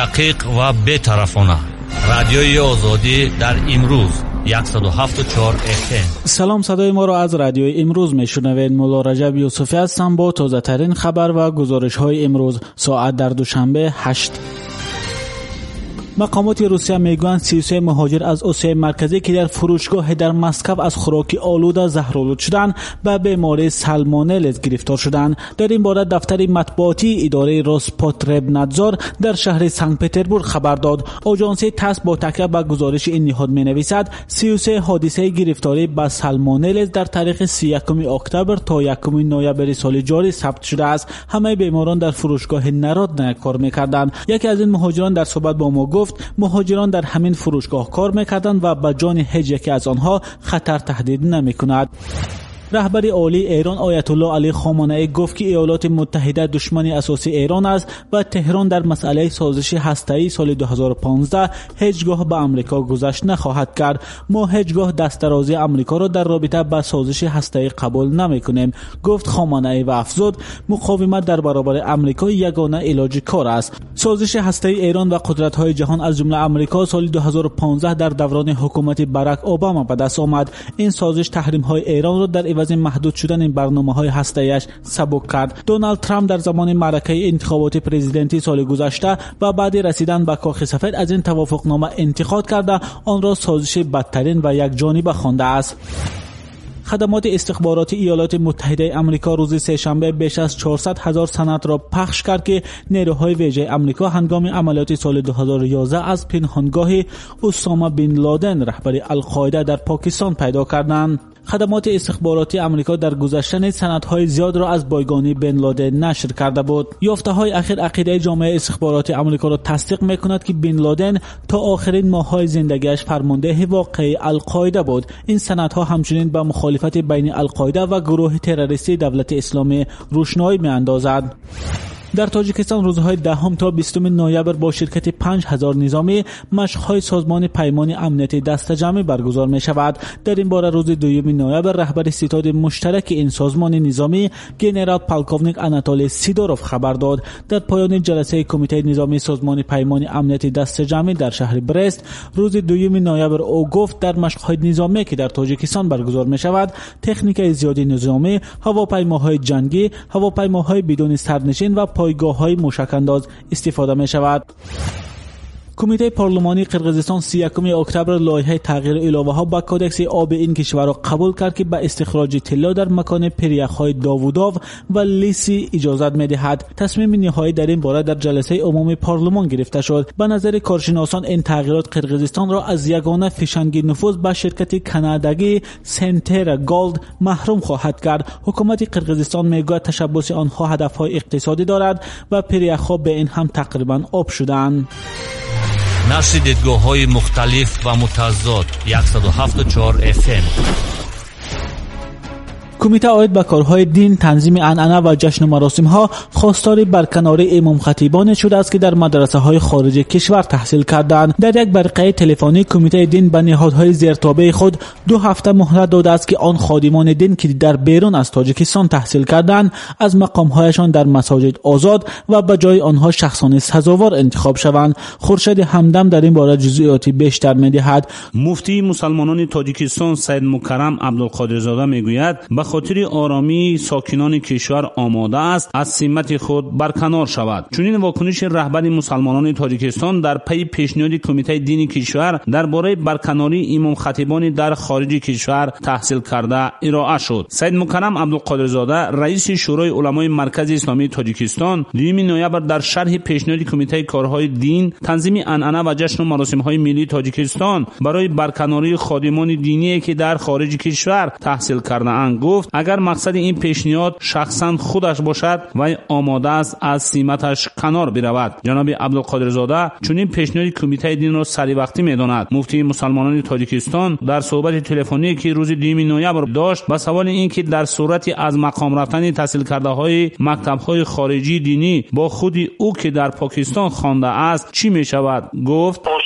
دقیق و بی‌طرفانه. رادیوی آزادی در امروز 107.4 FM. سلام، صدای ما را از رادیوی امروز میشنوید. مولا رجب یوسفی هستم با تازه ترین خبر و گزارش های امروز. ساعت در دوشنبه 8. مقامات روسیه میگویند 33 مهاجر از آسیای مرکزی که در فروشگاه در مسکو از خوراک آلوده زهرآلود شدند به بیماری سالمونلا گرفتار شدند. در این باره دفتر مطبوعاتی اداره روسپوتربنادزور در شهر سنت پترزبورگ خبر داد. آژانس تاس با تکیه به گزارش این نهاد مینویسد 33 حادثه گرفتاری به سالمونلا در تاریخ 31 اکتبر تا 1 نوامبر سال جاری ثبت شده است. همه بیماران در فروشگاه نراد کار می‌کردند. یکی از این مهاجران در صحبت با ما گفت مهاجران در همین فروشگاه کار می‌کردند و به جان هیچ یک از آنها خطر تهدید نمی‌کند. رهبر عالی ایران آیت الله علی خامنه‌ای گفت که ایالات متحده دشمن اساسی ایران است و تهران در مسئله سازش هسته‌ای سال 2015 هیچگاه به آمریکا گذشت نخواهد کرد. ما هیچگاه دسترازی آمریکا را در رابطه با سازش هسته‌ای قبول نمی‌کنیم، گفت خامنه‌ای و افزود مقاومت در برابر آمریکا یگانه علاج کار است. سازش هسته‌ای ایران و قدرت‌های جهان از جمله آمریکا سال 2015 در دوران حکومت باراک اوباما به دست آمد. این سازش تحریم‌های ایران را در از محدود شدن این برنامه‌های هسته‌ایش سبک کرد. دونالد ترامپ در زمان معرکه انتخابات پرزیدنتی سال گذشته و بعد رسیدن به کاخ سفید از این توافقنامه انتقاد کرده آن را سازش بدترین و یکجانبه خوانده است. خدمات استخباراتی ایالات متحده آمریکا روز سه‌شنبه بیش از 400,000 سند را پخش کرد که نیروهای ویژه آمریکا هنگام عملیات سال 2011 از پنهانگاه اسامه بن لادن رهبر القاعده در پاکستان پیدا کردند. خدمات استخباراتی آمریکا در گذشته سندهای زیاد را از بایگانی بن لادن نشر کرده بود. یافته‌های اخیر عقیده جامعه استخباراتی آمریکا را تصدیق می‌کند که بن لادن تا آخرین ماه‌های زندگیش فرمانده واقعی القاعده بود. این سندها همچنین به مخالفت بین القاعده و گروه تروریستی دولت اسلامی روشنایی می‌اندازد. در تاجیکستان روزهای 10 تا 20 نوامبر با شرکت 5000 نظامی مشق‌های سازمان پیمان امنیتی دست جمعی برگزار می‌شود. در این باره روز 2 نوامبر رهبر ستاد مشترک این سازمان نظامی ژنرال پالکوونیک آناتولی سیدوروف خبر داد. در پایان جلسه کمیته نظامی سازمان پیمان امنیتی دست جمعی در شهر برست روز 2 نوامبر او گفت در مشق‌های نظامی که در تاجیکستان برگزار می‌شود تکنیک زیادی نظامی، هواپیماهای جنگی، هواپیماهای بدون سرنشین و پایگاه‌های موشک‌انداز استفاده می‌شود. کمیته پارلمانی قرقیزستان 31 اکتبر لایحه تغییر علاوه‌ها به کدکس آب این کشور را قبول کرد که به استخراج طلا در مکان پریخ‌های داووداو و لیسی اجازت می‌دهد. تصمیم نهایی در این باره در جلسه عمومی پارلمان گرفته شد. به نظر کارشناسان این تغییرات قرقیزستان را از یگانه فشنگ نفوذ به شرکت کانادایی سنتر گولد محروم خواهد کرد. حکومت قرقیزستان میگوید تشبث آنها هدف‌های اقتصادی دارد و پریخ‌ها به این هم تقریباً آب شدند. نشر دیدگاه‌های مختلف و متضاد 107.4 FM. کمیته عاید به کارهای دین، تنظیم عنعنه و جشن و مراسم‌ها خواستار برکناری امام خطیبان شده است که در مدرسه‌های خارج کشور تحصیل کردند. در یک برقه تلفنی کمیته دین به نهادهای زیرتابع خود 2 هفته مهلت داده است که آن خادمان دین که در بیرون از تاجیکستان تحصیل کردند از مقام‌هایشان در مساجد آزاد و به جای آنها شخصان سزاوار انتخاب شوند. خورشید همدم در این باره جزئیاتی بیشتر می‌دهد. مفتی مسلمانان تاجیکستان سید مکرم عبدالقادرزاده میگوید به خاطر آرامی ساکنان کشور آماده است از سمت خود برکنار شود. چنین واکنش رهبر مسلمانان تاجیکستان در پی پیشنهاد کمیته دینی کشور درباره برکناری امام خطیبان در خارج کشور تحصیل کرده ارائه شد. سید مکرم عبدالقادرزاده رئیس شورای علمای مرکز اسلامی تاجیکستان 2 نوامبر در شرح پیشنهاد کمیته کارهای دین، تنظیم عنعنه و جشن و مراسم‌های ملی تاجیکستان برای برکناری خادمان دینی که در خارج کشور تحصیل کرده‌اند گفت اگر مقصد این پیشنهاد شخصا خودش باشد و آماده است از سمتش کنار برود. جناب عبدالقادرزاده چنین پیشنهاد کمیته دین را سری وقتی می‌داند. مفتی مسلمانان تاجیکستان در صحبت تلفنی که روز 2 نوامبر داشت به سوال اینکه در صورت از مقام رفتن تحصیل کرده‌های مکتب‌های خارجی دینی با خود او که در پاکستان خوانده است چی می‌شود گفت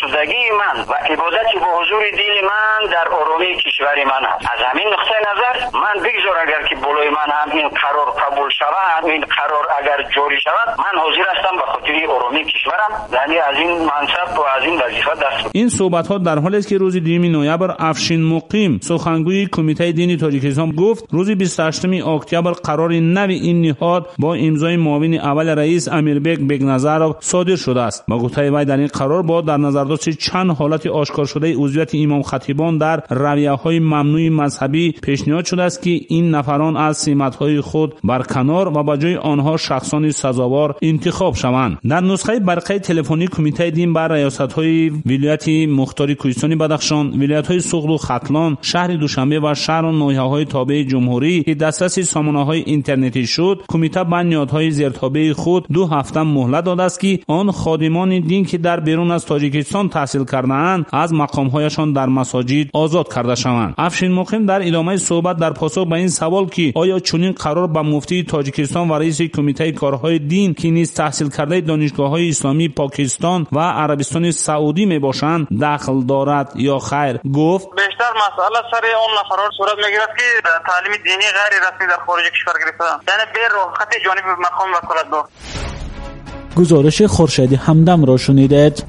شدگی من و عبادتی با حضور دین من در آرامی کشور من است. از همین نقطه نظر من بگذار اگر که بالای من هم این قرار قبول شود، این قرار اگر جاری شود، من حاضر هستم به خاطر آرامی کشورم یعنی از این منصب و از این وظیفه دست. این صحبت ها در حالی است که روز 2 نوامبر افشین مقیم سخنگوی کمیته دینی تاجیکستان گفت روز 28 اکتبر قرار نو این نهاد با امضای معاون اول رئیس امیربک بگنظرov صادر شده است. با گفته وی در این قرار با در نظر داشت چند حالت آشکار شده عضویت امام خطیبان در رویه‌های ممنوع مذهبی پیشنهاد شده است که این نفران از سمت‌های خود برکنار و به جای آنها شخصان سزاوار انتخاب شوند. در نسخه برقه تلفنی کمیته دین بر ریاست‌های ولایت مختار کوهستانی بدخشان، ولایت‌های سغد و ختلان، شهر دوشنبه و شهر و ناحیه‌های تابع جمهوری که دسترسی سامانه‌های اینترنتی شد، کمیته به نهادهای زیرتابع خود 2 هفته مهلت داده است که آن خادمان دین که در بیرون از تاجیکستان تحصیل کرده‌اند از مقام‌هایشان در مساجد آزاد کرده شوند. افشین مقیم در ادامه صحبت در پاسخ به این سوال که آیا چنین قرار به مفتی تاجیکستان و رئیس کمیته کارهای دین که نیز تحصیل کرده دانشگاه‌های اسلامی پاکستان و عربستان سعودی میباشند دخل دارد یا خیر، گفت بیشتر مسئله سر اون نفرات صورت میگیرد که تعلیم دینی غیر رسمی در خارج کشور گرفتند، یعنی به خط جانب مقام وکالتگاه. گزارش خورشید همدم را شنیدید.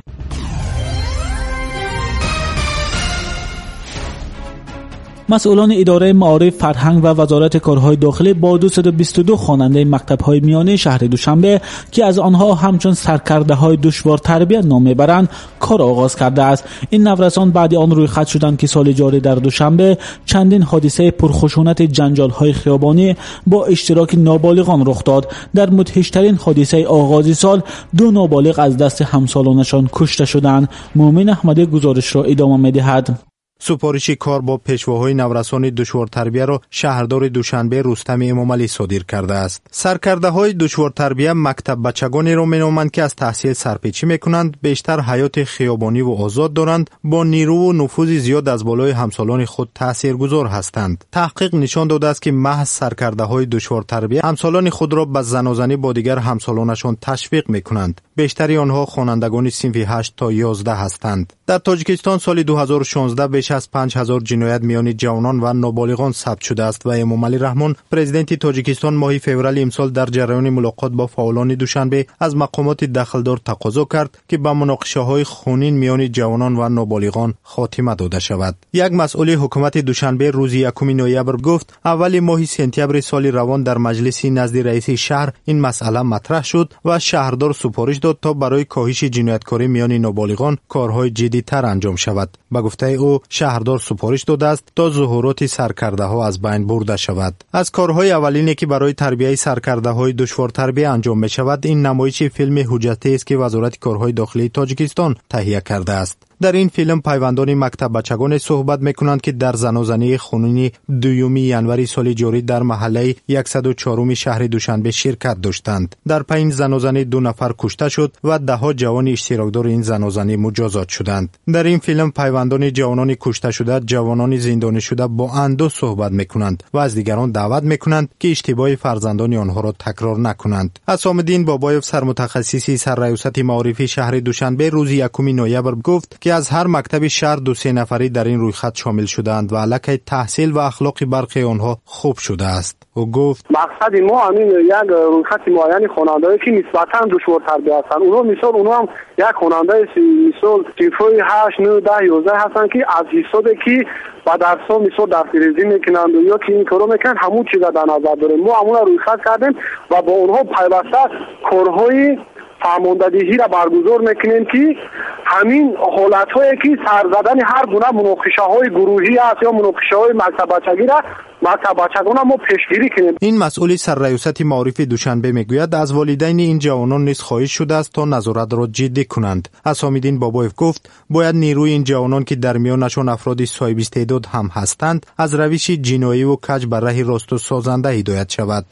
مسئولان اداره معارف، فرهنگ و وزارت کارهای داخلی با 222 خواننده مکتب‌های میانه شهر دوشنبه که از آنها همچون سرکرده‌های دشوار تربیت نام میبرند کار آغاز کرده است. این نورسان بعد آن روی خط شدند که سال جاری در دوشنبه چندین حادثه پرخشونت جنجال‌های خیابانی با اشتراک نابالغان رخ داد. در مدهش‌ترین حادثه آغاز سال 2 نابالغ از دست همسالانشان کشته شدند. مومن احمدی گزارش را ادامه می‌دهد. سپارش کار با پیشواهای نورسان دشوار تربیه را شهردار دوشنبه رستم امامعلی صادر کرده است. سرکرده های دشوار تربیه مکتب بچگانی را مینامند که از تحصیل سرپیچی میکنند، بیشتر حیات خیابانی و آزاد دارند، با نیرو و نفوذ زیاد از بالای همسالان خود تاثیرگذار هستند. تحقیق نشان داده است که محض سرکرده های دشوار تربیه همسالان خود را به زنازنی با دیگر همسالانشان تشویق میکنند. بیشتری آنها خوانندگان صنف 8 تا 11 هستند. در تاجیکستان سال 2016 بیش از 5000 جنایت میان جوانان و نابالغان ثبت شده است و امامعلی رحمان پرزیدنت تاجیکستان ماه فوریه امسال در جریان ملاقات با فعالان دوشنبه از مقامات دخلدار تقاضا کرد که به مناقشه‌های خونین میان جوانان و نابالغان خاتمه داده شود. یک مسئول حکومت دوشنبه روز 1 نوامبر گفت اول ماه سپتامبر سال روان در مجلسی نزد رئیس شهر این مسئله مطرح شد و شهردار سفارش داد تا برای کاهش جنایتکاری میان نابالغان کارهای جدی‌تر انجام شود. به گفته او شهردار سفارش داده است تا ظهورات سرکرده ها از بین برده شود. از کارهای اولینی که برای تربیت سرکرده های دشوار تربیت انجام می شود این نمایش فیلم حجتی است که وزارت کارهای داخلی تاجیکستان تهیه کرده است. در این فیلم پیوندان مکتب بچگان صحبت میکنند که در زنازنی خونین 2 ینوری سال جاری در محله 104 شهر دوشنبه شرکت داشتند. در پایین زنازنی 2 نفر کشته شد و 10 جوان اشتراکدار این زنازنی مجازات شدند. در این فیلم پیوندان جوانان کشته شده، جوانان زندانی شده با اندوه صحبت میکنند و از دیگران دعوت میکنند که اشتباه فرزندان آنها را تکرار نکنند. حسام‌الدین بابایف سرمتخصص سرریاست معارفی شهر دوشنبه روز 1 نوامبر گفت که از هر مکتب شهر 2-3 نفری در این رویخط شامل شدند و علاقه تحصیل و اخلاق برخی آنها خوب شده است. او گفت مقصد ما همین یک رویخط معین خواننده‌ای که نسبتاً دشوار تربیت هستند، اونها هم یک خواننده مثال صنف‌های 8 9 10 11 هستند که از حسابی که با درس‌ها مثال دفترچی میکنند یا که این کارو میکنند همون چیزا در نظر داریم. ما همون رویخط کردیم و با اونها پیوسته کارهای فرماندهی را برگزار میکنیم که همین حالت‌هایی که سر زدن هر گونه مناقشه‌های گروهی است یا مناقشه‌های مکتب بچگی را مکتب بچگان ما پیشگیری کنیم. این مسئول سرریاست معارف دوشنبه میگوید از والدین این جوانان نیز خواهش شده است تا نظارت را جدی کنند. حسام‌الدین بابایف گفت باید نیروی این جوانان که در میانشان افراد صاحب استعداد هم هستند از روش جنایی و کج بر راه راست و سازنده هدایت شود.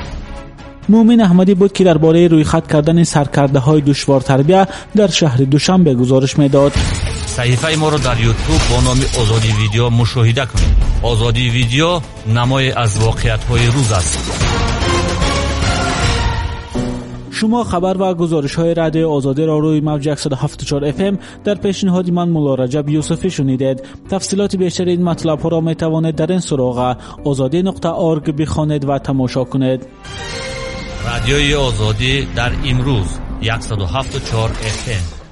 مومن احمدی بود که درباره روی خط کردن سرکرده های دشوار تربیت در شهر دوشنبه گزارش میداد. صحیفه ما را در یوتیوب با نام آزادی ویدیو مشاهده کنید. آزادی ویدیو نمای از واقعیت های روز است. شما خبر و گزارش های رادیو آزادی را روی موج 107.4 FM در پیشنهاد من مولا رجب یوسفی شنیدید. تفصیلات بیشتر این مطلب ها را می توانید در این سراغ azadi.org بخوانید و تماشا کنید. رادیوی آزادی در امروز 107.4 FM